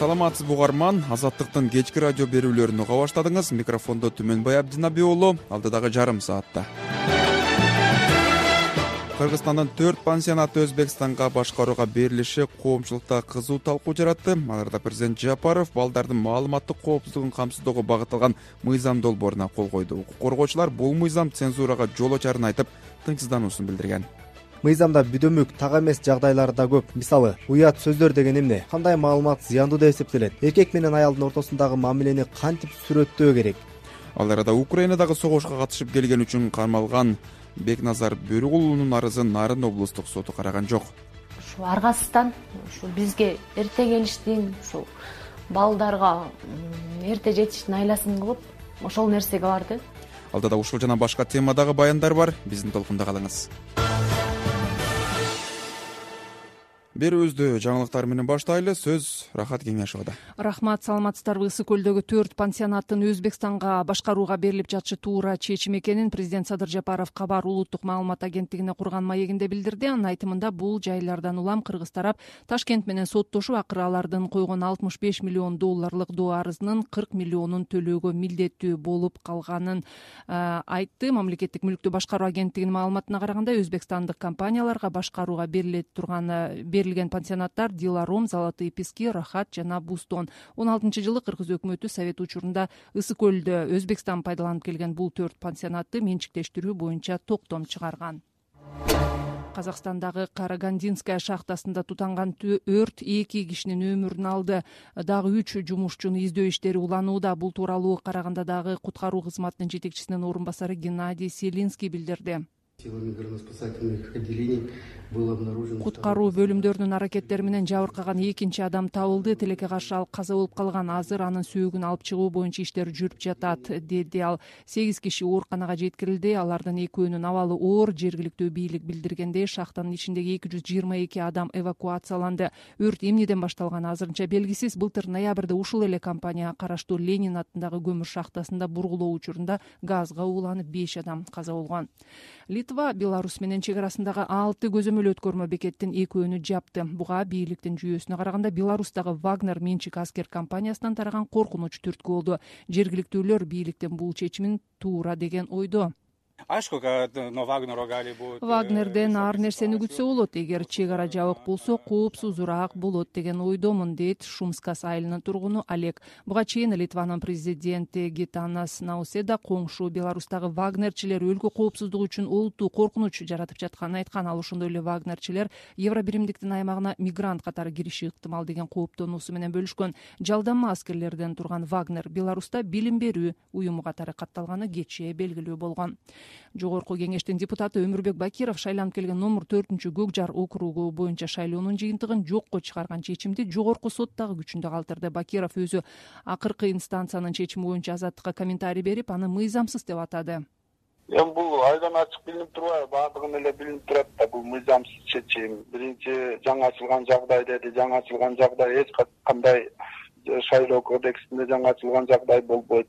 Саламатсызбы угарман, Азаттыктын кечки радио берүүлөрүн уга баштадыңыз. Микрофондо Түмөнбай Абдинабиулу, алдыдагы жарым саатта. Кыргызстандын 4 пансионаты Өзбекстанга башкарууга берилиши коомчулукта кызуу талкуу жаратты. Аларда президент Жапаров балдардын маалыматтык коопсуздугун камсыздоого багытталган мыйзам долбооруна кол койду. Укук коргоочулар бул мыйзам цензурага жол ачарын айтып, тынчсыздануусун билдирген. Мыйзамда бүдөмүк, так эмес жагдайлар да көп. Мисалы, уят сөздөр деген эмне? Кандай маалымат зыяндуу деп эсептелет? Эркек менен аялдын ортосундагы мамилени кантип сүрөттөө керек? Ал арада Украинадагы согушка катышып келген үчүн камалган Бекназар Бөрүгулунун арызын Нарын облустук соту караган жок. Ушу аргасыздан ушу бизге эрте келиштин, ушу балдарга эрте жетиштин айласын кылып, ошол нерсеге барды. Алдыда ушул жана башка темадагы баяндар бар. Биздин толкунда калыңыз. Берүүбүздү жаңылыктар менен баштайлы. Сөз Рахат Кеңешовдо. Рахмат, саламатсыздарбы. Ысык көлдөгү 4 пансионаттын Өзбекстанга башкарууга берилип жатышы туура чечим экенин президент Садыр Жапаров Кабар улуттук маалымат агенттигине курган маегинде билдирди. Анын айтымында бул жайлардан улам кыргыз тарап Ташкент менен соттошуп, акыры алардын койгон $65 миллион доо арызынын 40 миллионун төлөөгө милдеттүү болуп калганын айтты. Мамлекеттик мүлктү башкаруу агенттигинин маалыматына караганда, өзбекстандык компанияларга башкарууга берилген пансионаттар Диларом, Золотые пески, Рахат жана Бустон. 16-жылы кыргыз өкмөтү совет учурунда Ысык көлдө Өзбекстан пайдаланып келген бул 4 пансионатты менчиктештирүү боюнча токтом чыгарган. Казакстандагы Карагандинская шахтасында тутанган өрт 2 кишинин өмүрүн алды. Дагы 3 жумушчунун издөө иштери уланууда. Бул тууралуу Карагандадагы куткаруу кызматынын жетекчисинин орун басары Геннадий Селинский билдирди. Куткаруу бөлүмдөрүнүн аракеттери менен жабыркаган 2 адам табылды. Тилекке каршы ал каза болуп калган. Азыр анын сөөгүн алып чыгуу боюнча иштер жүрүп жатат, деди ал. 8 киши ооруканага жеткирилди. Алардын 2-өөнүн абалы оор. Жергиликтүү бийлик билдиргендей, шахтанын ичиндеги 222 адам эвакуацияланды. Өрт эмнеден башталганы азырынча белгисиз. Былтыр ноябрда ушул эле компанияга караштуу Ленин атындагы көмүр шахтасында бургулоо учурунда газга ууланып 5 адам каза болгон. Литва Беларусь менен чек арасындагы 6 көзөмөл өткөрмө бекеттин 2-өөнү жапты. Буга бийликтин жүйөсүнө караганда Беларустагы Вагнер менчик аскер компаниясынан тараган коркунуч түрткү болду. Жергиликтүүлөр бийликтин бул чечимин туура деген ойдо. Вагнерден ар нерсени күтсө болот. Эгер чек ара жабык болсо, коопсузураак болот деген ойдомун, дейт Шумскас айылынын тургуну Олег. Буга чейин Литванын президенти Гитанас Науседа коңшу Беларустагы вагнерчилер өлкө коопсуздугу үчүн олуттуу коркунуч жаратып жатканын айткан. Ал ошондой эле вагнерчилер Евробиримдиктин аймагына мигрант катары кириши ыктымал деген кооптонуусу менен бөлүшкөн. Жалданма аскерлерден турган Вагнер Беларуста билим берүү уюму катары катталганы кечээ белгилүү болгон. Жогорку кеңештин депутаты Өмүрбек Бакиров шайланып келген номер 4-Көкжар округу боюнча шайлоонун жыйынтыгын жокко чыгарган чечимди жогорку сот дагы күчүндө калтырды. Бакиров өзү акыркы инстанциянын чечими боюнча Азаттыкка комментарий берип, аны мыйзамсыз деп атады. Бул айдан ачык билинип турбайбы? Баардыгын эле билинип турат да, бул мыйзамсыз чечим. Биринчи жаңы ачылган жагдай деди. Жаңы ачылган жагдай эч кандай шайлоо кодексинде жаңы ачылган жагдай болбойт.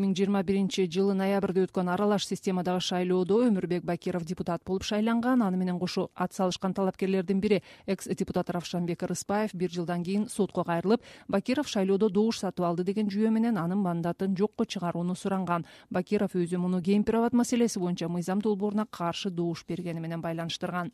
2021-жылы ноябрда өткөн аралаш системадагы шайлоодо Өмүрбек Бакиров депутат болуп шайланган. Аны менен кошо ат салышкан талапкерлердин бири экс-депутат Равшанбек Рыспаев 1 жылдан кийин сотко кайрылып, Бакиров шайлоодо добуш сатып алды деген жүйө менен анын мандатын жокко чыгарууну суранган. Бакиров өзү муну Кемпироват маселеси боюнча мыйзам долбооруна каршы добуш бергени менен байланыштырган.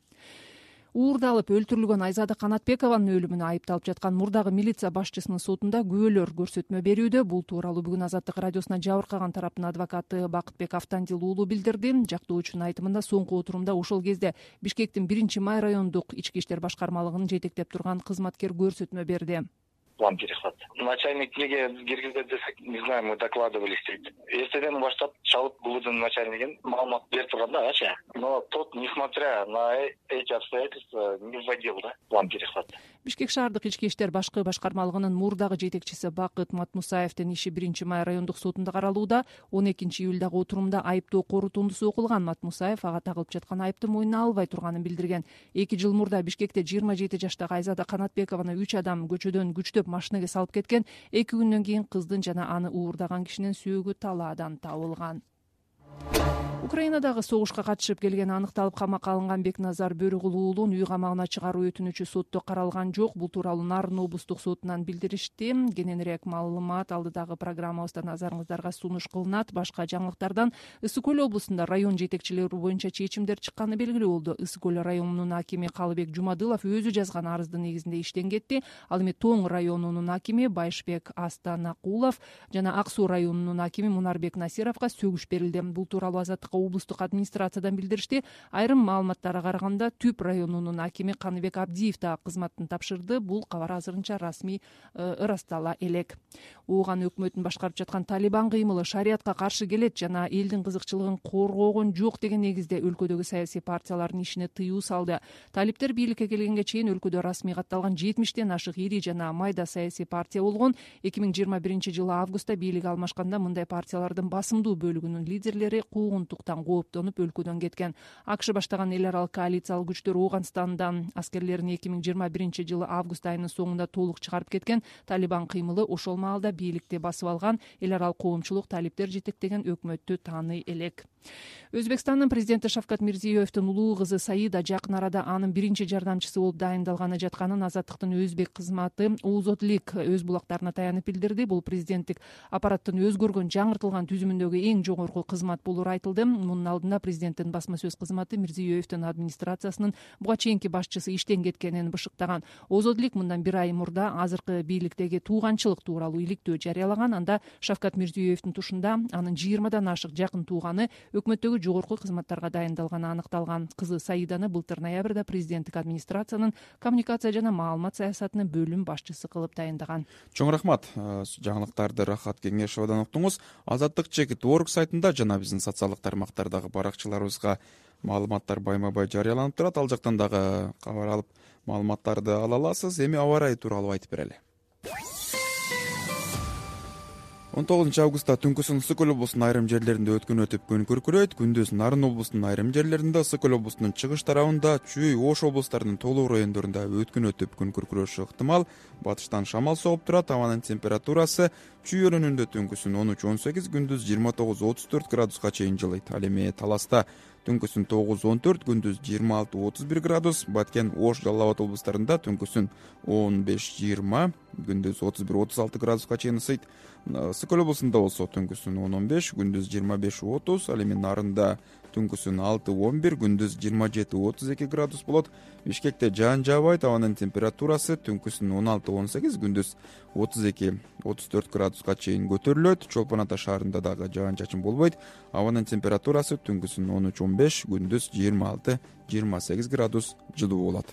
Уурдалып өлтүрүлгөн Айзада Канатбекованын өлүмүнө айыпталып жаткан мурдагы милиция башчысынын сотунда күбөлөр көрсөтмө берүүдө. Бул тууралуу бүгүн Азаттык радиосуна жабыркаган тараптын адвокаты Бакытбек Автандил уулу билдирди. Жактоочунун айтымында соңку отурумда ошол кезде Бишкектин 1-Май райондук ички иштер башкармалыгын жетектеп турган кызматкер көрсөтмө берди. План перехват. Начальник неге киргизди десек, не знаю, мы докладывались. Эртеден баштап чалып булуудун начальнигин маалымат берип турган да, ача. Но тот, несмотря на эти обстоятельства, не вводил, да, план перехват. Бишкек шаардык ички иштер башкы башкармалыгынын мурдагы жетекчиси Бакыт Матмусаевдин иши 1-Май райондук сотунда каралууда. 12-июлдагы отурумда айыптоо корутундусу окулган. Матмусаев ага тагылып жаткан айыпты мойнуна албай турганын билдирген. 2 жыл мурда Бишкекте 27 жаштагы Айзада Канатбекованы 3 адам көчөдөн күчтөп машинеге салып кеткен. 2 күндөн кийин кыздын жана аны уурдаган кишинин сөөгү талаадан табылган. Украинадагы согушка катышып келгени аныкталып камакка алынган Бекназар Бөрүгул уулун үй камагына чыгаруу өтүнүчү сотто каралган жок. Бул тууралуу Нарын облустук сотунан билдиришти. Кененирээк маалымат алдыдагы программабызда назарыңыздарга сунуш кылынат. Башка жаңылыктардан Ысык көл облусунда район жетекчилери боюнча чечимдер чыкканы белгилүү болду. Ысык көл районунун акими Калыбек Жумадылов өзү жазган арыздын негизинде иштен кетти. Ал эми Тоң районунун акими Байшбек Астанакулов жана Ак Суу районунун акими Мунарбек Насировго сөгүш берилди. Бул тууралуу Азаттыкка облустук администрациядан билдиришти. Айрым маалыматтарга караганда Түп районунун акими Каныбек Абдиев да кызматын тапшырды. Бул кабар азырынча расмий ырастала элек. Ооған өкмөтүн башкарып жаткан Талибан кыймылы шариятка каршы келет жана элдин кызыкчылыгын коргогон жок деген негизде өлкөдөгү саясий партиялардын ишине тыюу салды. Талиптер бийликке келгенге чейин өлкөдө расмий катталган 70тен ашык ири жана майда саясий партия болгон. 2021-жылы августта бийлик алмашканда мындай партиялардын басымдуу бөлүгүнүн лидерлери куугунтуктан кооптонуп өлкөдөн кеткен. АКШ баштаган эл аралык коалициялык күчтөр Ооганстандан аскерлерин 2021-жылы август айынын соңунда толук чыгарып кеткен. Талибан кыймылы ошол маалда бийликти басып алган. Эл аралык коомчулук талиптер жетектеген өкмөттү тааный элек. Өзбекстандын президенти Шавкат Мирзиёевдин улуу кызы Саида жакын арада анын биринчи жардамчысы болуп дайындалганы жатканын Азаттыктын өзбек кызматы Озодлик өз булактарына таянып билдирди. Бул президенттик аппараттын өзгөргөн жаңыртылган түзүмүндөгү эң жогорку кызмат болуру айтылды. Мунун алдында президенттин басма сөз кызматы Мирзиёевдин администрациясынын буга чейинки башчысы иштен кеткенин бышыктаган. Озодлик мындан 1 ай мурда азыркы бийликтеги тууганчылык тууралуу иликтөө жарыялаган. Анда Шавкат Мирзиёевдин тушунда анын 20дан ашык жакын тууганы өкмөттөгү жогорку кызматтарга дайындалганы аныкталган. Кызы Саиданы былтыр ноябрда президенттик администрациянын коммуникация жана маалымат саясатынын бөлүм башчысы кылып дайындаган. Чоң рахмат. Жаңылыктарды Рахат Кеңешовдон уктуңуз. Азаттык.org сайтында жана биздин социалдык тармактардагы баракчаларыбызга маалыматтар байма-бай жарыяланып турат. Ал жактан дагы кабар алып маалыматтарды ала аласыз. Эми аба ырайы тууралуу айтып берели. 19 августта түнкүсүн Ысык көл облусунун айрым жерлеринде өткөн өтүп күн күркүрөйт. Күндүз Нарын облусунун айрым жерлеринде, Ысык көл облусунун чыгыш тарабында, Чүй, Ош облустарынын толук райондорунда өткөн өтүп күн күркүрөшү ыктымал. Батыштан шамал согуп турат. Абанын температурасы Чүй өрөөнүндө түнкүсүн 13-18, күндүз 29-34 градуска чейин жылыйт. Ал эми Таласта түнкүсүн 9-14, күндүз 26-31 градус. Баткен, Ош, Жалал Абад облустарында түнкүсүн 15-20, күндүз 31-36 градуска чейин ысыйт. Ысык көл облусунда болсо түнкүсүн 10-15, күндүз 25-30, ал эми Нарында түнкүсүн 6-11, күндүз 27-32 градус болот. Бишкекте жаан жаабайт. Абанын температурасы түнкүсүн 16-18, күндүз 32-34 градуска чейин көтөрүлөт. Чолпон Ата шаарында дагы жаан чачын болбойт. Абанын температурасы түнкүсүн 13-15, күндүз 26-28 градус жылуу болот.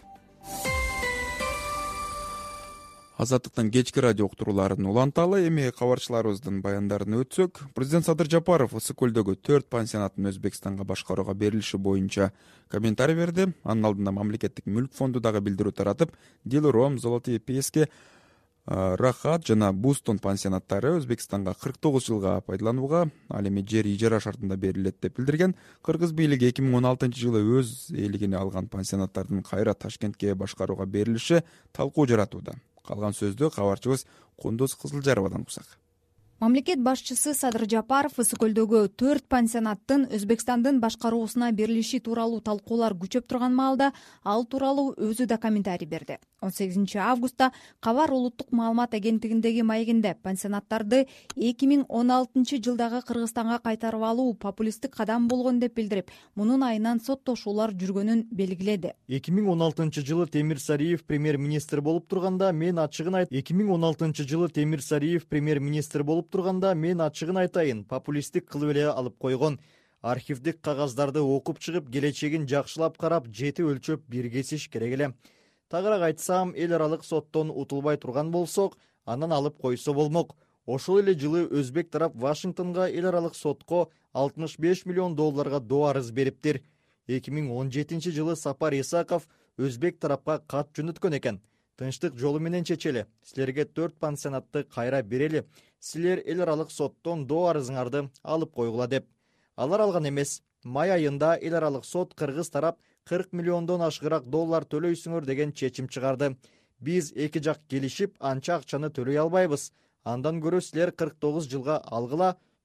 Азаттыктын кечки радио уктурууларын уланталы. Эми кабарчыларыбыздын баяндарын өтсөк, президент Садыр Жапаров Ысык көлдөгү 4 пансионаттын Өзбекстанга башкарууга берилиши боюнча комментарий берди. Анын алдында мамлекеттик мүлк фонду дагы билдирүү таратып, Дилром, Золотые пески, Рахат жана Бустон пансионаттары Өзбекстанга 49 жылга пайдаланууга, ал эми жер ижара шартында берилет деп билдирген. Кыргыз бийлиги 2016-жылы өз ээлигине алган пансионаттардын кайра Ташкентке башкарууга берилиши талкуу жаратууда. Калган сөздү кабарчыбыз Кундуз Кызылжаровадан уксак. Мамлекет башчысы Садыр Жапаров Ысык көлдөгү 4 пансионаттын Өзбекстандын башкаруусуна берилиши тууралуу талкуулар күчөп турган маалда ал тууралуу өзү да комментарий берди. 18 августта Кабар улуттук маалымат агенттигиндеги маегинде пансионаттарды 2016 жылдагы Кыргызстанга кайтарып алуу популисттик кадам болгон деп билдирип, мунун айынан соттошуулар жүргөнүн белгиледи. 2016 жылы Темир Сариев премьер-министр болуп турганда мен ачыгын 2016 жылы Темир Сариев премьер-министр болуп турганда мен ачыгын айтайын, популисттик кылып эле алып койгон. Архивдик кагаздарды окуп чыгып, келечегин жакшылап карап, жети өлчөп бир кесиш керек эле. Тагыраак айтсам, эл аралык соттон утулбай турган болсок, анан алып койсо болмок. Ошол эле жылы өзбек тарап Вашингтонго эл аралык сотко 65 миллион долларга доо арыз бериптир. 2017 жылы Сапар Исаков өзбек тарапка кат жөнөткөн экен. Тынчтык жолу менен чечели. Силерге 4 пансионатты кайра берели. Силер эл аралык соттон доо арызыңарды алып койгула деп. Алар алган эмес. Май айында эл аралык сот Кыргыз тарап 40 миллиондон ашыгыраак доллар төлөйсүңөр деген чечим чыгарды. Биз эки жак келишип, анча акчаны төлөй албайбыз. Андан көрө силер 49 жылга алгыла,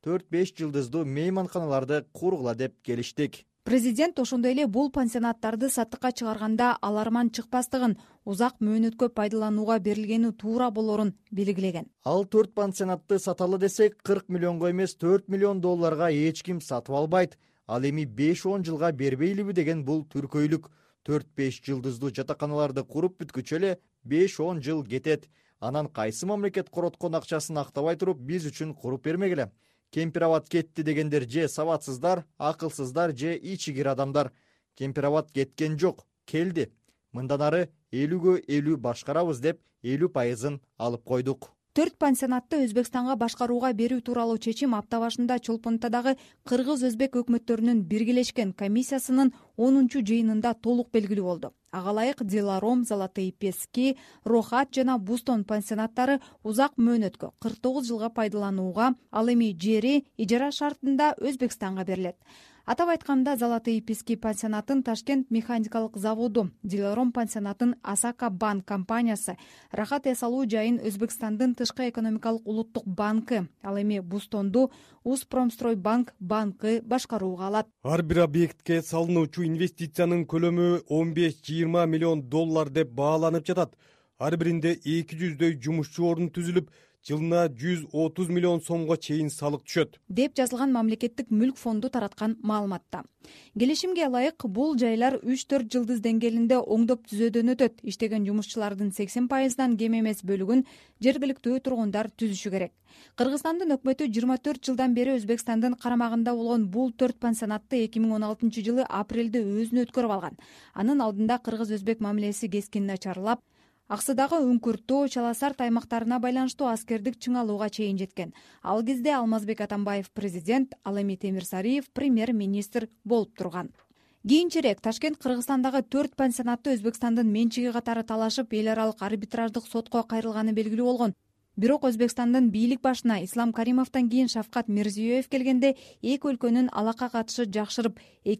4-5 жылдыздуу мейманканаларды кургула деп келиштик. Президент ошондой эле бул пансионаттарды сатыкка чыгарганда аларман чыкпастыгын, узак мөөнөткө пайдаланууга берилгени туура болорун белгилеген. Ал 4 пансионатты саталы десек, 40 миллионго эмес, $4 миллион эч ким сатып албайт. Ал эми 5-10 жылга бербейлиби деген бул түркөйлүк. 4-5 жылдыздуу жатаканаларды куруп бүткүчө эле 5-10 жыл кетет. Анан кайсы мамлекет короткон акчасын актабай туруп биз үчүн куруп бермегиле. Кемпирабад кетти дегендер же сабатсыздар, акылсыздар же ичигир адамдар. Кемпирабад кеткен жок, келди. Мындан ары 50гө 50 башкарабыз деп 50% алып койдук. 4 пансионатты Өзбекстанга башкарууга берүү тууралуу чечим апта башында Чолпонтадагы кыргыз-өзбек өкмөттөрүнүн биргелешкен комиссиясынын 10-жыйынында толук белгилүү болду. Ага ылайык Диларом, Золотые Пески, Рохат жана Бустон пансионаттары узак мөөнөткө 49 жылга пайдаланууга, ал эми жери ижара шартында Өзбекстанга берилет. Атап айтканда, Золотые Пески пансионатын Ташкент механикалык заводу, Диларом пансионатын Асака банк компаниясы, Рахат эс алуу жайын Өзбекстандын тышкы экономикалык улуттук банкы, ал эми Бустонду Успромстройбанк банкы башкарууга алат. Ар бир объектке салынуучу инвестициянын көлөмү $15-20 миллион деп бааланып жатат. Ар биринде 200дөй жумушчу орун түзүлүп, жылына 130 миллион сомго чейин салык түшөт, деп жазылган мамлекеттик мүлк фонду тараткан маалыматта. Келишимге ылайык бул жайлар 3-4 жылдыз деңгээлинде оңдоп түзөөдөн өтөт. Иштеген жумушчулардын 80%дан кем эмес бөлүгүн жергиликтүү тургундар түзүшү керек. Кыргызстандын өкмөтү 24 жылдан бери Өзбекстандын карамагында болгон бул 4 пансионатты 2016 жылы апрелде өзүнө өткөрүп алган. Анын алдында кыргыз-өзбек мамилеси кескин начарлап, Аксыдагы Үңкүртөө, Чаласарт аймактарына байланыштуу аскердик чыңалууга чейин жеткен. Ал кезде Алмазбек Атамбаев президент, ал эми Темирсариев премьер-министр болуп турган. Кийинчерээк Ташкент Кыргызстандагы 4 пансионатты Өзбекстандын менчиги катары талашып, эл аралык арбитраждык сотко кайрылганы белгилүү болгон. Бирок Өзбекстандын бийлик башына Ислам Каримовдон кийин Шавкат Мирзиёев келгенде эки өлкөнүн алака катышы жакшырып,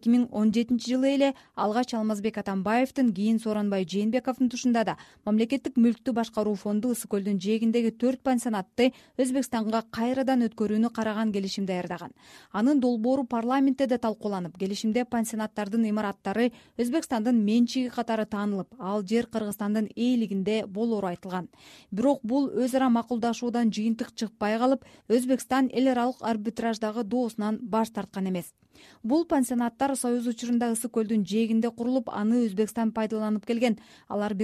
2017 жылы эле алгач Алмазбек Атамбаевдин, кийин Сооронбай Жээнбековдун тушунда да мамлекеттик мүлктү башкаруу фонду Ысык көлдүн жээгиндеги 4 пансионатты Өзбекстанга кайрадан өткөрүүнү караган келишим даярдаган. Анын долбоору парламентте да талкууланып, келишимде пансионаттардын имараттары Өзбекстандын менчиги катары таанылып, ал жер Кыргызстандын ээлигинде болоору айтылган. Бирок бул өз ара макулдашуудан жыйынтык чыкпай калып, Өзбекстан эл аралык арбитраждагы доосунан баш тарткан эмес. Бул пансионаттар Союз учурунда Ысык көлдүн жээгинде курулуп, аны Өзбекстан пайдаланып келген. Алар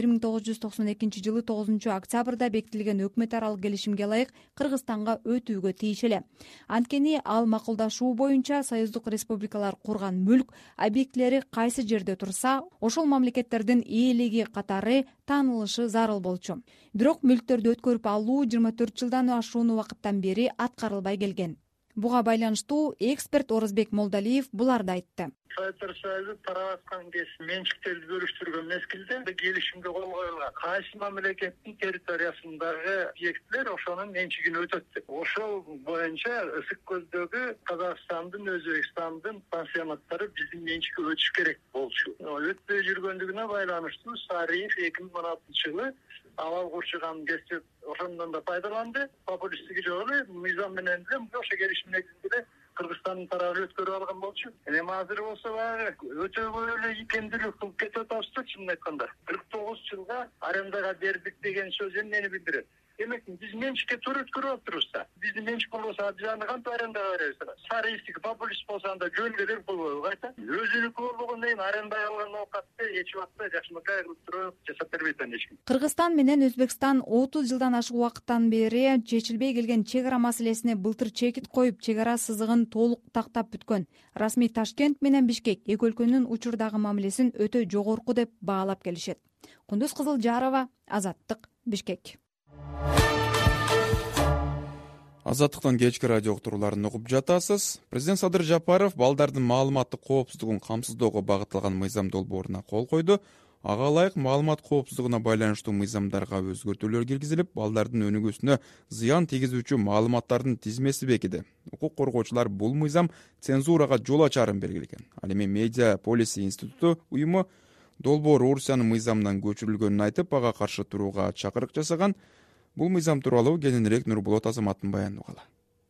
1992 жылы 9 октябрда бекитилген өкмөт аралык келишимге ылайык Кыргызстанга өтүүгө тийишеле. Анткени ал макулдашуу боюнча союздук республикалар курган мүлк объектилери кайсы жерде турса, ошол мамлекеттердин ээлиги катары таанылышы зарыл болчу. Бирок мүлктөрдү өткөрүп алуу 24 жылдан ашуун убакыттан бери аткарылбай келген. Буга байланыштуу эксперт Орозбек Молдалиев буларды айтты. Советтер Союзу тараткан кез менчиктерди бөлүштүргөн мезгилде келишимге кол коюлган. Кайсы мамлекеттин территориясындагы объектилер ошонун менчигине өтөт деп. Ошол боюнча Ысык көлдөгү Казакстандын, Өзбекстандын пансионаттары биздин менчикке өтүш керек болчу. Өтпөй жүргөндүгүнө байланыштуу Сариев 2016 жылы авал курчуган кезде ошондон да пайдаланды. Популисттик жолу мыйзам менен эле ошо келишим негизинде Кыргызстандын тарабы өткөрүп алган болчу. Эми азыр болсо баягы өтөгө эле икемдүүлүк кылып кетип атабыз, чынын айтканда. 49 жылга арендага бердик деген сөз эмнени билдирет? Демек биз менчикке туура өткөрүп атырбыз да. Биздин менчик болбосо жаны кантип арендага беребиз? Сариевдики популист болсо анда жөнгө берип койбойбу кайта? Өзүнүкү болгондон кийин арендага алган оокатты эч убакта жакшынакай кылып туруп жасап бербейт эч ким. Кыргызстан менен Өзбекстан 30 жылдан ашык убакыттан бери чечилбей келген чек ара маселесине былтыр чекит коюп, чек ара сызыгын толук тактап бүткөн. Расмий Ташкент менен Бишкек эки өлкөнүн учурдагы мамилесин өтө жогорку деп баалап келишет. Кундуз Кызылжарова, Азаттык, Бишкек. Азаттыктан кечки радио уктурууларын угуп жатасыз. Президент Садыр Жапаров балдардын маалыматтык коопсуздугун камсыздоого багытталган мыйзам долбооруна кол койду. Ага ылайык маалымат коопсуздугуна байланыштуу мыйзамдарга өзгөртүүлөр киргизилип, балдардын өнүгүүсүнө зыян тийгизүүчү маалыматтардын тизмеси бекиди. Укук коргоочулар бул мыйзам цензурага жол ачарын белгилеген. Ал эми Медиа Полиси институту уюму долбоор Орусиянын мыйзамынан көчүрүлгөнүн айтып, ага каршы турууга чакырык жасаган. Бул мыйзам тууралуу кененирээк Нурболот Азаматтын баянын угалы.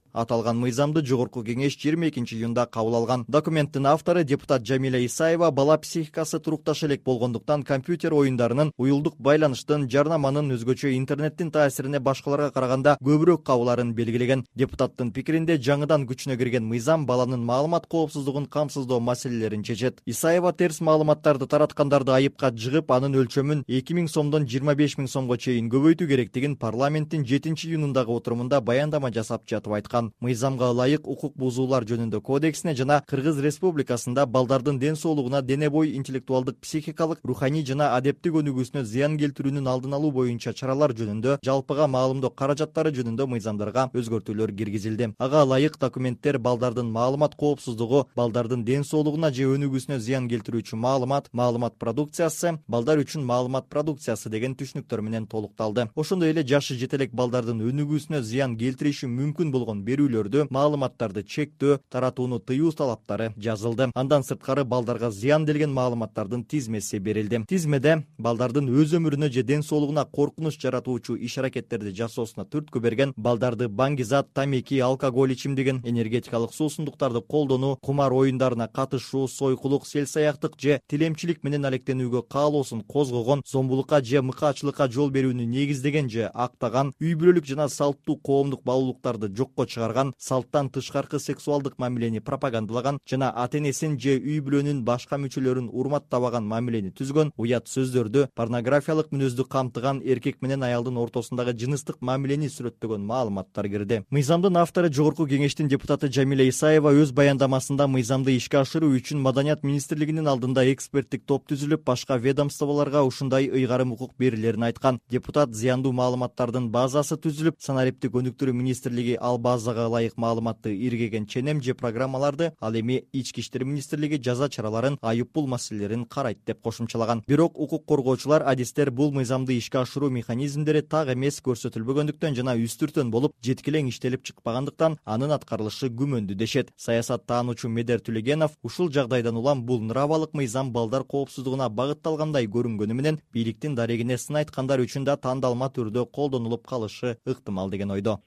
Аталган мыйзамды жогорку кеңеш 22 июнда кабыл алган. Документтин автору депутат Жамиля Исаева бала психикасы турукташа элек болгондуктан компьютер оюндарынын, уюлдук байланыштын, жарнаманын, өзгөчө интернеттин таасирине башкаларга караганда көбүрөөк кабыларын белгилеген. Депутаттын пикиринде жаңыдан күчүнө кирген мыйзам баланын маалымат коопсуздугун камсыздоо маселелерин чечет. Исаева терс маалыматтарды тараткандарды айыпка жыгып, анын өлчөмүн 2000 сомдон 25 000 сомго чейин көбөйтүү керектигин парламенттин 7-июнундагы отурумунда баяндама жасап жатып айткан. Мыйзамга ылайык укук бузуулар жөнүндө кодексине жана Кыргыз Республикасында балдардын ден соолугуна, дене бой, интеллектуалдык, психикалык, руханий жана адептик өнүгүүсүнө зыян келтирүүнүн алдын алуу боюнча чаралар жөнүндө, жалпыга маалымдоо каражаттары жөнүндө мыйзамдарга өзгөртүүлөр киргизилди. Ага ылайык документтер балдардын маалымат коопсуздугу, балдардын ден соолугуна же өнүгүүсүнө зыян келтирүүчү маалымат продукциясы, балдар үчүн маалымат продукциясы деген түшүнүктөр менен толукталды. Ошондой эле жашы жете элек балдардын өнүгүүсүнө зыян келтириши мүмкүн болгон берүүлөрдү, маалыматтарды чектөө, таратууну тыюу талаптары жазылды. Андан сырткары балдарга зыян делген маалыматтардын тизмеси берилди. Тизмеде балдардын өз өмүрүнө же ден соолугуна коркунуч жаратуучу иш-аракеттерди жасоосуна түрткү берген, балдарды баңгизат, тамеки, алкоголь ичимдигин, энергетикалык суусундуктарды колдонуу, кумар оюндарына катышуу, сойкулук, селсаяктык же тилемчилик менен алектенүүгө каалоосун козгогон, зомбулукка же мыкаачылыкка жол берүүнү негиздеген же актаган, үй бүлөлүк жана салттуу коомдук баалуулуктарды жокко чыгарган, салттан тышкаркы сексуалдык мамилени пропагандалаган жана ата-энесин же үй бүлөнүн башка мүчөлөрүн урматтабаган мамилени түзгөн, уят сөздөрдү, порнографиялык мүнөздү камтыган, эркек менен аялдын ортосундагы жыныстык мамилени сүрөттөгөн маалыматтар кирди. Мыйзамдын автору жогорку кеңештин депутаты Жамиля Исаева өз баяндамасында мыйзамды ишке ашыруу үчүн Маданият министрлигинин алдында эксперттик топ түзүлүп, башка ведомстволорго ушундай ыйгарым укук берилерин айткан. Депутат зыяндуу маалыматтардын базасы түзүлүп, санариптик өнүктүрүү министрлиги ал базага ылайык маалыматты иргеген ченем же программаларды, ал эми Ички иштер министрлиги жаза чараларын, айып бул маселелерин карайт деп кошумчалаган. Бирок укук коргоочулар адистер бул мыйзамды ишке ашыруу механизмдери так эмес көрсөтүлбөгөндүктөн жана үстүртөн болуп, жеткилең иштелип чыкпагандыктан анын аткарылышы күмөндүү дешет. Саясаттаануучу Медер Түлегенов ушул жагдайдан улам бул нырабалык мыйзам балдар коопсуздугуна багытталгандай көрүнгөнү менен, бийликтин дарегине сын айткандар үчүн да тандалма түрдө колдонулуп калышы ыктымал деген ойдо.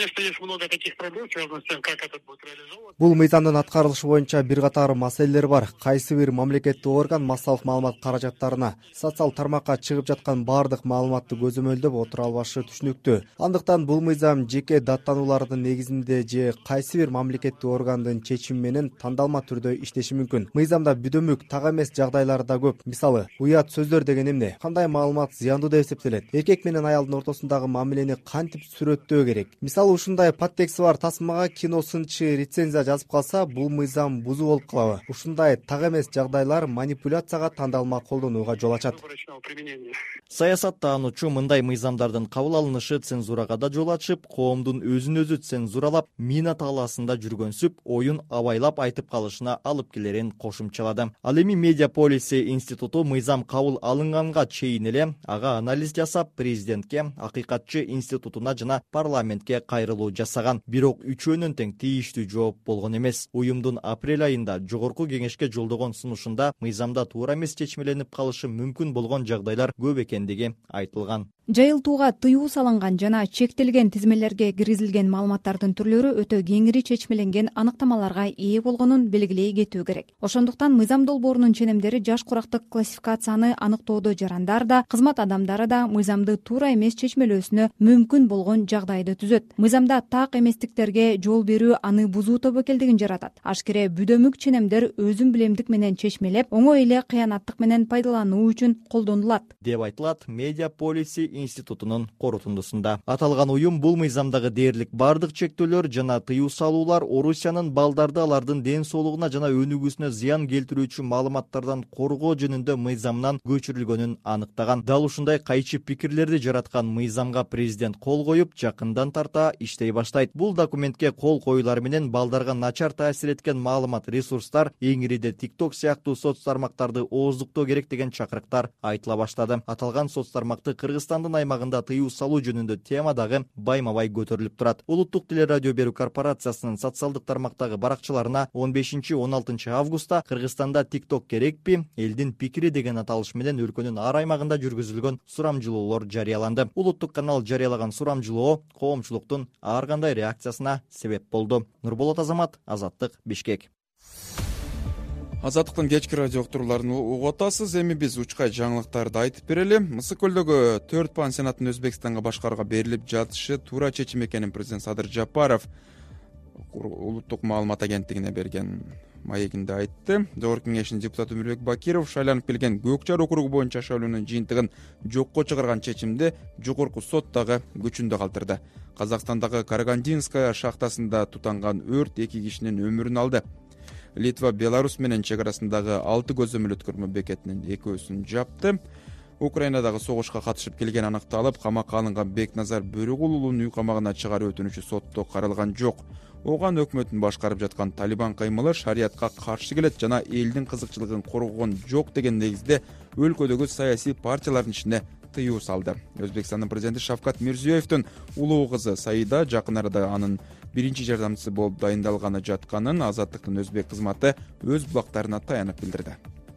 Бул мыйзамдын аткарылышы боюнча бир катар маселелер бар. Кайсы бир мамлекеттик орган массалык маалымат каражаттарына, социал тармакка чыгып жаткан баардык маалыматты көзөмөлдөп отура албашы түшүнүктүү. Андыктан бул мыйзам жеке даттануулардын негизинде же кайсы бир мамлекеттик органдын чечими менен тандалма түрдө иштеши мүмкүн. Мыйзамда бүдөмүк, так эмес жагдайлар да көп. Мисалы, уят сөздөр деген эмне? Кандай маалымат зыяндуу деп эсептелет? Эркек менен аялдын ортосундагы мамилени кантип сүрөттөө керек? Мисалы, ушундай подтексти бар тасмага кино сынчы рецензия жазып калса, бул мыйзам бузуу болуп калабы? Ушундай так эмес жагдайлар манипуляцияга, тандалма колдонууга жол ачат. Саясаттаануучу мындай мыйзамдардын кабыл алынышы цензурага да жол ачып, коомдун өзүн өзү цензуралап, мина талаасында жүргөнсүп, оюн абайлап айтып калышына алып келерин кошумчалады. Ал эми Медиа Policy институту мыйзам кабыл алынганга чейин эле ага анализ жасап, президентке, акыйкатчы институтуна жана парламентке кайрылуу жасаган. Бирок үчөөнүн тең тийиштүү жооп болгон эмес. Уюмдун апрель айында жогорку кеңешке жолдогон сунушунда мыйзамда туура эмес чечмеленип калышы мүмкүн болгон жагдайлар көп экендиги айтылган. Жайылтууга тыюу салынган жана чектелген тизмелерге киргизилген маалыматтардын түрлөрү өтө кеңири чечмеленген аныктамаларга ээ болгонун белгилей кетүү керек. Ошондуктан мыйзам долбоорунун ченемдери жаш курактык классификацияны аныктоодо жарандар да, кызмат адамдары да мыйзамды туура эмес чечмелөөсүнө мүмкүн болгон жагдайды түзөт. Мыйзамда так эместиктерге жол берүү аны бузуу тобокелдигин жаратат. Ашкере бүдөмүк ченемдер өзүн билемдик менен чечмелеп, оңой эле кыянаттык менен пайдалануу үчүн колдонулат, деп айтылат Медиа Policy институтунун корутундусунда. Аталган уюм бул мыйзамдагы дээрлик бардык чектөөлөр жана тыюу салуулар Орусиянын балдарды алардын ден соолугуна жана өнүгүүсүнө зыян келтирүүчү маалыматтардан коргоо жөнүндө мыйзамдан көчүрүлгөнүн аныктаган. Дал ушундай кайчы пикирлерди жараткан мыйзамга президент кол коюп, жакындан тарта иштей баштайт. Бул документке кол коюлар менен балдарга начар таасир эткен маалымат ресурстар, эңириде TikTok сыяктуу соц тармактарды ооздуктоо керек деген чакырыктар айтыла баштады. Аталган соц тармакты Кыргызстан Өзбекстандын аймагында тыюу салуу жөнүндө тема дагы байма-бай көтөрүлүп турат. Улуттук телерадио берүү корпорациясынын социалдык тармактагы баракчаларына 15-16 августта Кыргызстанда TikTok керекпи, элдин пикири деген аталыш менен өлкөнүн ар аймагында жүргүзүлгөн сурамжылоолор жарыяланды. Улуттук канал жарыялаган сурамжылоо коомчулуктун ар кандай реакциясына себеп болду. Нурболот Азамат, Азаттык, Бишкек. Азаттыктын кечки радио уктурууларын угуп атасыз. Эми биз учкай жаңылыктарды айтып берели. Мысык көлдөгү 4 пансионаттын Өзбекстанга башкарууга берилип жатышы туура чечим экенин президент Садыр Жапаров улуттук маалымат агенттигине берген маегинде айтты. Жогорку кеңештин депутаты Өмүрбек Бакиров шайланып келген Көк Жар округу боюнча шайлоонун жыйынтыгын жокко чыгарган чечимди жогорку сот дагы күчүндө калтырды. Казакстандагы Карагандинская шахтасында тутанган өрт 2 кишинин өмүрүн алды. Литва Беларусь менен чек арасындагы 6 көзөмөл өткөрмө бекетинин экөөсүн жапты. Украинадагы согушка катышып келгени аныкталып, камакка алынган Бекназар Бөрүгул уулун үй камагына чыгаруу өтүнүчү сотто каралган жок. Оган өкмөтүн башкарып жаткан Талибан каймылы шариятка каршы келет жана элдин кызыкчылыгын коргогон жок деген негизде өлкөдөгү саясий партиялардын ичине тыюу салды. Өзбекстандын президенти Шавкат Мирзиёевдин улуу кызы Саида жакын арада анын биринчи жардамчысы болуп дайындалганы жатканын Азаттыктын өзбек кызматы өз булактарына таянып билдирди.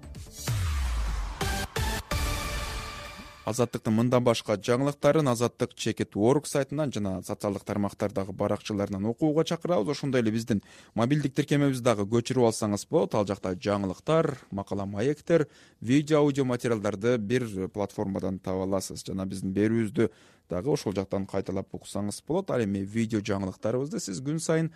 Азаттыктын мындан башка жаңылыктарын azattik.org сайтынан жана социалдык тармактардагы баракчаларынан окууга чакырабыз. Ошондой эле биздин мобилдик тиркемебизди дагы көчүрүп алсаңыз болот. Ал жакта жаңылыктар, макала маектер, видео аудио материалдарды бир платформадан таба аласыз. Жана биздин берүүбүздү дагы ошол жактан кайталап уксаңыз болот. Ал эми видео жаңылыктарыбызды сиз күн сайын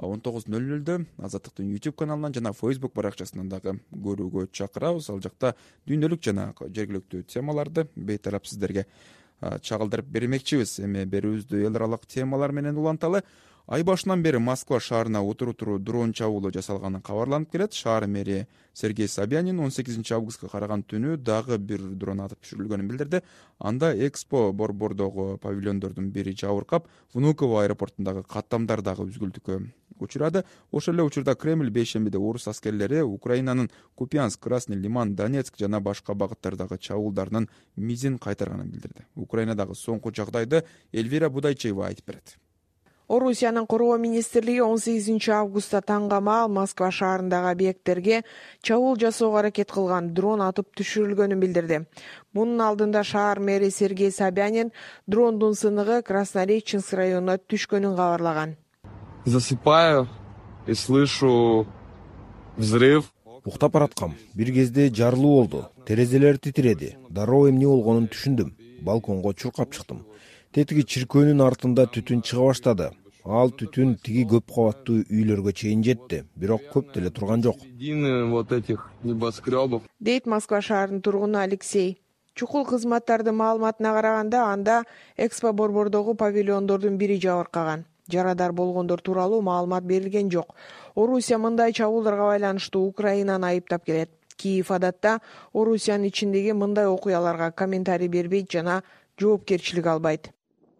19:00 Азаттыктын YouTube каналынан жана Facebook баракчасынан дагы көрүүгө чакырабыз. Ал жакта дүйнөлүк жана жергиликтүү темаларды бейтарап сиздерге чагылдырып бермекчибиз. Эми берүүбүздү эл аралык темалар менен уланталы. Ай башынан бери Москва шаарына отуру дрон чабуулу жасалганы кабарланып келет. Шаар мэри Сергей Собянин 18 августка караган түнү дагы бир дрон атып түшүрүлгөнүн билдирди. Анда Экспо борбордогу павильондордун бири жабыркап, Внуково аэропортундагы каттамдар дагы үзгүлтүккө учурады. Ошол эле учурда Кремль бейшембиде орус аскерлери Украинанын Купянск, Красный Лиман, Донецк жана башка багыттардагы чабуулдарынын мизин кайтарганын билдирди. Украинадагы соңку жагдайды Эльвира Будайчеева айтып берет. Орусиянын коргоо министрлиги 18 августта таңгамаал Москва шаарындагы объекттерге чабуул жасоого аракет кылган дрон атып түшүрүлгөнүн билдирди. Мунун алдында шаар мэри Сергей Собянин дрондун сыныгы Краснореченск районуна түшкөнүн кабарлаган. Засыпаю и слышу взрыв. Уктап бараткам. Бир кезде жарылуу болду. Терезелер титиреди. Дароо эмне болгонун түшүндүм. Балконго чуркап чыктым. Тетиги чиркөөнүн артында түтүн чыга баштады. Ал түтүн тиги көп кабаттуу үйлөргө чейин жетти. Бирок көп деле турган жок. Вот этих небоскребов. Дейт Москва шаарынын тургуну Алексей. Чукул кызматтардын маалыматына караганда анда Экспо борбордогу павильондордун бири жабыркаган. Жарадар болгондор тууралуу маалымат берилген жок. Орусия мындай чабуулдарга байланыштуу Украинаны айыптап келет. Киев адатта Орусиянын ичиндеги мындай окуяларга комментарий бербейт жана жоопкерчилик албайт.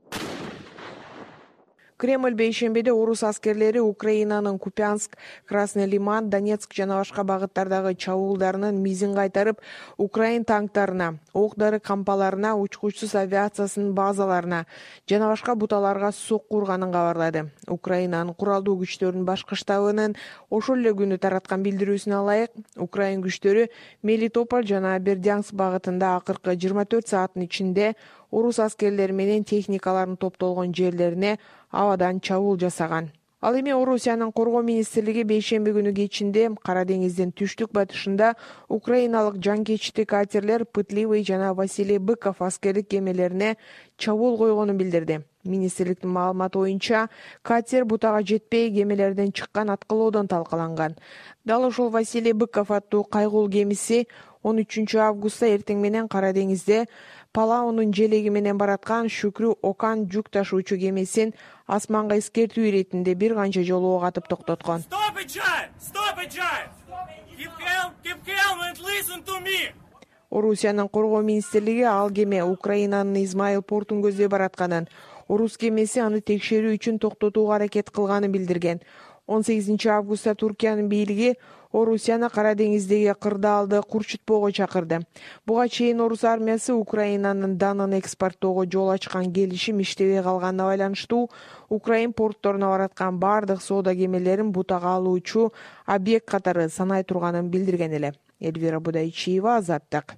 Кремль бейшембиде орус аскерлери Украинанын Купянск, Красный Лиман, Донецк жана башка багыттардагы чабуулдарынын мизин кайтарып, Украин танктарына, ок-дары кампаларына, учкучсуз авиациясынын базаларына жана башка буталарга сокку урганын кабарлады. Украинанын куралдуу күчтөрүнүн башкы штабынын ошол эле күнү тараткан билдирүүсүнө ылайык, Украин күчтөрү Мелитополь жана Бердянск багытында акыркы 24 сааттын ичинде орус аскерлери менен техникаларын топтолгон жерлерине абадан чабуул жасаган. Ал эми Орусиянын коргоо министрлиги бейшемби күнү кечинде Кара деңиздин түштүк батышында украиналык жанкечти катерлер Пытливый жана Василий Быков аскерлик кемелерине чабуул койгонун билдирди. Министрликтин маалыматы боюнча, катер бутага жетпей кемелерден чыккан аткылоодон талкаланган. Дал ошол Василий Быков аттуу кайгуул кемиси 13 августта эртең менен Кара деңизде Палаунун желеги менен бараткан Шүкрү Окан жүк ташуучу кемесин асманга эскертүү иретинде бир канча жолу ок атып токтоткон. Орусиянын коргоо министрлиги ал кеме Украинанын Измаил портун көздөй баратканын, орус кемеси аны текшерүү үчүн токтотууга аракет кылганын билдирген. 18 августта Туркиянын бийлиги Орусияны Кара деңиздеги кырдаалды курчутпоого чакырды. Буга чейин орус армиясы Украинанын данын экспорттоого жол ачкан келишим иштебей калганына байланыштуу Украин портторуна бараткан бардык соода кемелерин бутага алуучу объект катары санай турганын билдирген эле. Эльвира Будайчиева, Азаттык.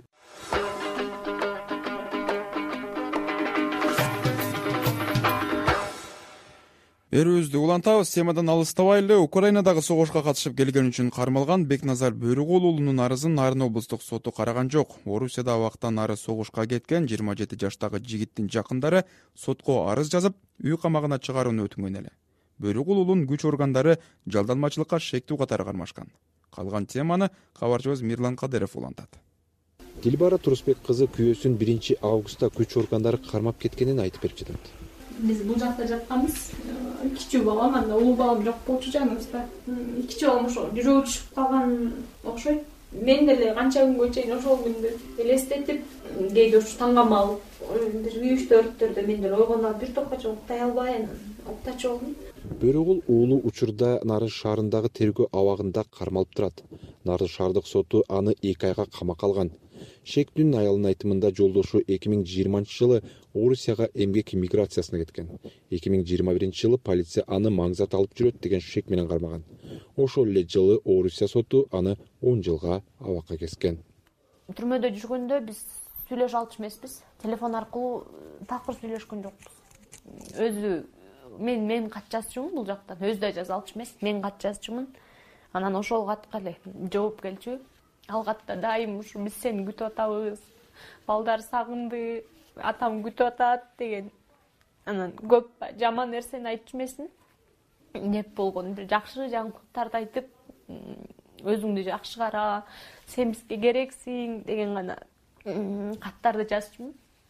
Берүүбүздү улантабыз. Темадан алыстабайлы. Украинадагы согушка катышып келген үчүн кармалган Бекназар Бөрүгул уулунун арызын Нарын облустук соту караган жок. Орусияда абактан ары согушка кеткен 27 жаштагы жигиттин жакындары сотко арыз жазып, үй камагына чыгарууну өтүнгөн эле. Бөрүгул уулунун күч органдары жалданмачылыкка шектүү катары кармашкан. Калган теманы кабарчыбыз Мирлан Кадыров улантат. Дилбара Турусбек кызы күйөөсүн 1 августта күч органдары кармап кеткенин айтып берип жатат. Биз бул жакта жатканбыз. Кичүү балам, анда улуу балам жок болчу жаныбызда. Кичүү балам ошо жүрөгү түшүп калган окшойт. Мен деле канча күнгө чейин ошол күндү элестетип, кээде ушу таңгамал бир 3-4 мен деле ойгонуп бир топкача уктай албай анан уктачу болдум. Бөрүгул уулу учурда Нарын шаарындагы тергөө абагында кармалып турат. Нарын шаардык соту аны 2 айга камакка алган. Шектүүнүн аялынын айтымында жолдошу 2020-жылы Орусияга эмгек миграциясына кеткен. 2021-жылы полиция аны маңзат алып жүрөт деген шек менен кармаган. Ошол эле жылы Орусия соту аны 10 жылга абакка кескен. Түрмөдө жүргөндө биз сүйлөшө алчу эмеспиз. Телефон аркылуу такыр сүйлөшкөн жокпуз. Өзү мен кат жазчумун бул жактан. Өзү да жаза алчу эмес. Мен кат жазчумун. Анан ошол катка эле жооп келчү. Ал катта дайым ушу биз сени күтүп атабыз. Балдар сагынды, атам күтүп атат деген. Анан көп жаман нерсени айтчу эмесин. Деп болгон бир жакшы жаңылыктарды айтып, өзүңдү жакшы кара, сен бизге керексиң деген гана каттарды жазчумун.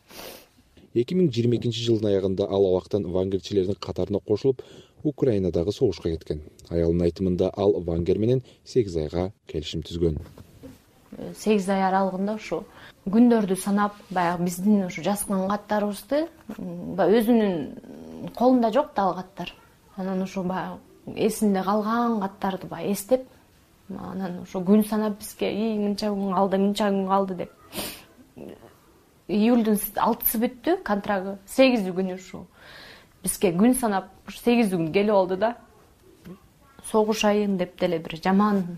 2022-жылдын аягында ал абактан вангерчилердин катарына кошулуп, Украинадагы согушка кеткен. Аялынын айтымында ал вангер менен 8 айга келишим түзгөн. 8 ай аралыгында ушу күндөрдү санап, баягы биздин ушу жазган каттарыбызды өзүнүн колунда жок да ал каттар. Анан ушу баягы эсинде калган каттарды баягы эстеп, анан ушу күн санап бизге мынча күн калды деп. Июлдун 6-сы бүттү контрагы, 8 күнү ушу бизге күн санап 8 күн келип алды да. Согушайын деп деле бир жаман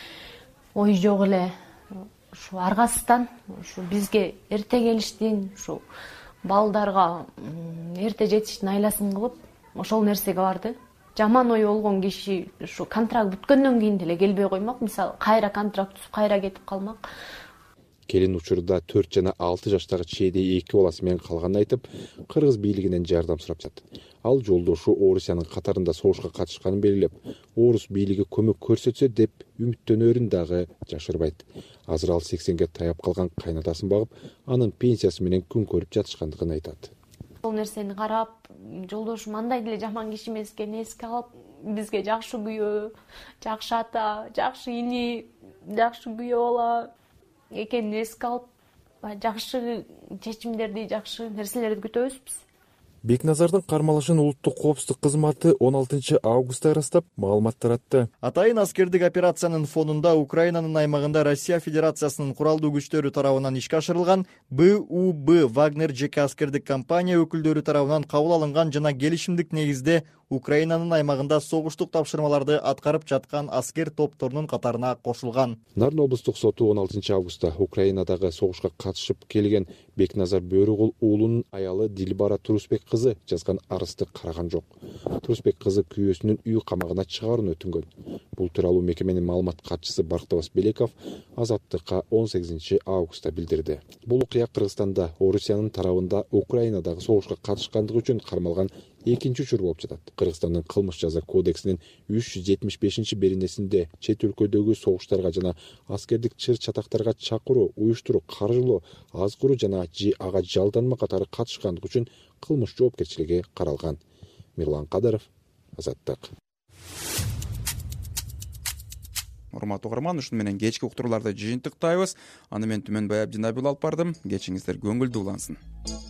ой жок эле. Ушу аргасыздан ушу бизге эрте келиштин, ушу балдарга эрте жетиштин айласын кылып, ошол нерсеге барды. Жаман ой болгон киши ушу контракт бүткөндөн кийин деле келбей коймок. Мисалы, кайра контракт түзүп, кайра кетип калмак. Келин учурда 4 жана 6 жаштагы чейде 2 баласы менен калганын айтып, кыргыз бийлигинен жардам сурап жатат. Ал жолдошу Орусиянын катарында согушка катышканын белгилеп, орус бийлиги көмөк көрсөтсө деп үмүттөнөрүн дагы жашырбайт. Азыр ал 80ге таяп калган кайнатасын багып, анын пенсиясы менен күн көрүп жатышкандыгын айтат. Бул нерсени карап, жолдошум андай деле жаман киши эмес экенин эске алып, бизге жакшы күйөө, жакшы ата, жакшы ини, жакшы күйөө бала экенин эске алып, жакшы чечимдерди, жакшы нерселерди күтөбүз биз. Бекназардын кармалышын улуттук коопсуздук кызматы 16 августта ырастап маалымат таратты. Атайын аскердик операциянын фонунда Украинанын аймагында Россия Федерациясынын куралдуу күчтөрү тарабынан ишке ашырылган БУБ Вагнер жеке аскердик компания өкүлдөрү тарабынан кабыл алынган жана келишимдик негизде Украинанын аймагында согуштук тапшырмаларды аткарып жаткан аскер топторунун катарына кошулган. Нарын облустук соту 16 августта Украинадагы согушка катышып келген Бекназар Бөрүгул уулунун аялы Дилбара Турусбек кызы жазган арызды караган жок. Турусбек кызы күйөөсүнүн үй камагына чыгарууну өтүнгөн. Бул тууралуу мекеменин маалымат катчысы Бактыбас Белеков Азаттыкка 18 августта билдирди. Бул окуя Кыргызстанда Орусиянын тарабында Украинадагы согушка катышкандыгы үчүн кармалган экинчи учур болуп жатат. Кыргызстандын кылмыш жаза кодексинин 375-беренесинде чет өлкөдөгү согуштарга жана аскердик чыр-чатактарга чакыруу, уюштуруу, каржылоо, азгыруу жана ага жалданма катары катышкандыгы үчүн кылмыш жоопкерчилиги каралган. Мирлан Кадыров, Азаттык. Урматтуу угарман, ушуну менен кечки уктурууларды жыйынтыктайбыз. Аны мен Түмөнбай Абдинабил алып бардым. Кечиңиздер көңүлдүү улансын.